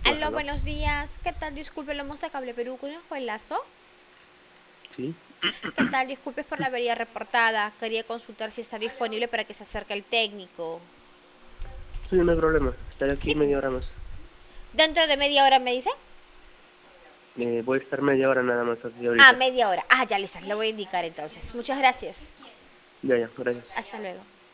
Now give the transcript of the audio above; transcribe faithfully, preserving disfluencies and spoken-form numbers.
Pues, Aló, aló. buenos días. ¿Qué tal? Disculpe, lo de Cable Perú. ¿Con fue el lazo? Sí. ¿Qué tal? Disculpe por la avería reportada. Quería consultar si está disponible para que se acerque el técnico. Sí, no hay problema. Estaré aquí Sí. media hora más. ¿Dentro de media hora me dice? Eh, voy a estar media hora nada más aquí Ah, ahorita. media hora. Ah, ya listo. Le voy a indicar entonces. Muchas gracias. Ya, ya, gracias. Hasta luego.